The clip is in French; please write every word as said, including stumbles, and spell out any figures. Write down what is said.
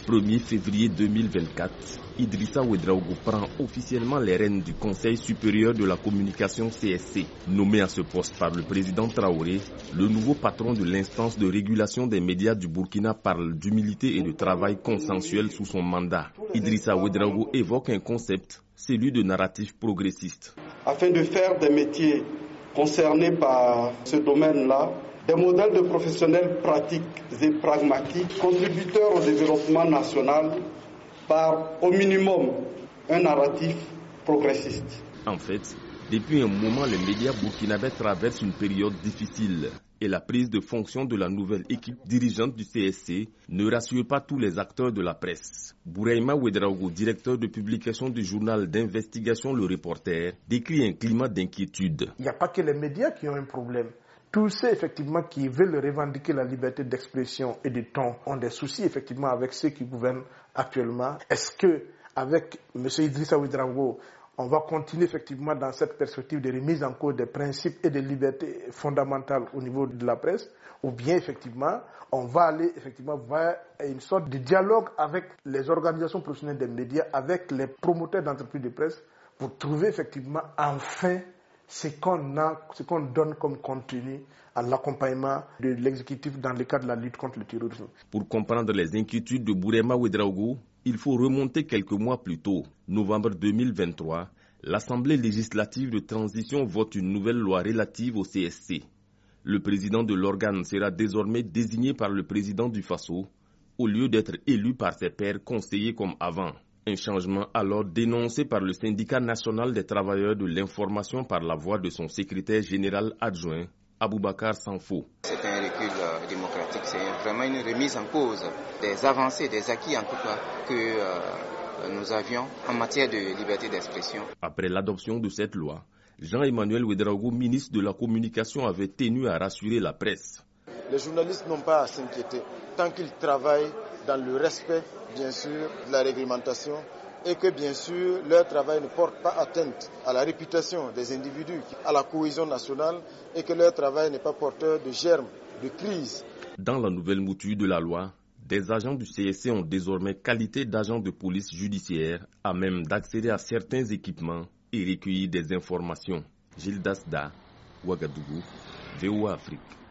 premier février deux mille vingt-quatre, Idrissa Ouédraogo prend officiellement les rênes du Conseil supérieur de la communication C S C. Nommé à ce poste par le président Traoré, le nouveau patron de l'instance de régulation des médias du Burkina parle d'humilité et de travail consensuel sous son mandat. Idrissa Ouédraogo évoque un concept, celui de narratif progressiste. Afin de faire des métiers concernés par ce domaine-là, des modèles de professionnels pratiques et pragmatiques, contributeurs au développement national par au minimum un narratif progressiste. En fait, depuis un moment, les médias burkinabés traversent une période difficile et la prise de fonction de la nouvelle équipe dirigeante du C S C ne rassure pas tous les acteurs de la presse. Bouraïma Ouédraogo, directeur de publication du journal d'investigation Le Reporter, décrit un climat d'inquiétude. Il n'y a pas que les médias qui ont un problème. Tous ceux effectivement qui veulent revendiquer la liberté d'expression et de ton ont des soucis effectivement avec ceux qui gouvernent actuellement. Est-ce que avec M. Idrissa Ouédraogo, on va continuer effectivement dans cette perspective de remise en cause des principes et des libertés fondamentales au niveau de la presse, ou bien effectivement on va aller effectivement vers une sorte de dialogue avec les organisations professionnelles des médias, avec les promoteurs d'entreprises de presse, pour trouver effectivement enfin ce qu'on a, ce qu'on donne comme contenu à l'accompagnement de l'exécutif dans le cadre de la lutte contre le terrorisme. Pour comprendre les inquiétudes de Bouraïma Ouédraogo, il faut remonter quelques mois plus tôt. Novembre deux mille vingt-trois, l'Assemblée législative de transition vote une nouvelle loi relative au C S C. Le président de l'organe sera désormais désigné par le président du Faso, au lieu d'être élu par ses pairs conseillers comme avant. Un changement alors dénoncé par le syndicat national des travailleurs de l'information par la voix de son secrétaire général adjoint, Aboubakar Sanfo. C'est un recul euh, démocratique, c'est vraiment une remise en cause des avancées, des acquis en tout cas que euh, nous avions en matière de liberté d'expression. Après l'adoption de cette loi, Jean-Emmanuel Ouédraogo, ministre de la Communication, avait tenu à rassurer la presse. Les journalistes n'ont pas à s'inquiéter tant qu'ils travaillent dans le respect, bien sûr, de la réglementation et que, bien sûr, leur travail ne porte pas atteinte à la réputation des individus, à la cohésion nationale et que leur travail n'est pas porteur de germes de crise. Dans la nouvelle mouture de la loi, des agents du C S C ont désormais qualité d'agents de police judiciaire à même d'accéder à certains équipements et recueillir des informations. Gilles Dasda, Ouagadougou, V O A Afrique.